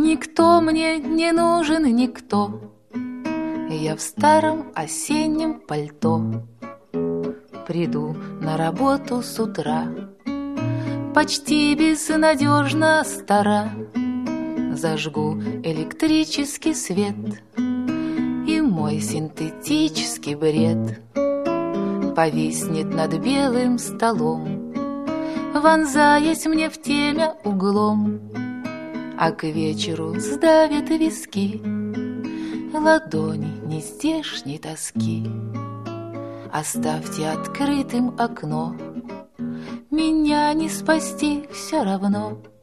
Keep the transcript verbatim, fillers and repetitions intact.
Никто мне не нужен, никто. Я в старом осеннем пальто приду на работу с утра, почти безнадежно стара. Зажгу электрический свет, и мой синтетический бред повиснет над белым столом, вонзаясь мне в темя углом. А к вечеру сдавят виски ладони нездешней тоски. Оставьте открытым окно, меня не спасти все равно.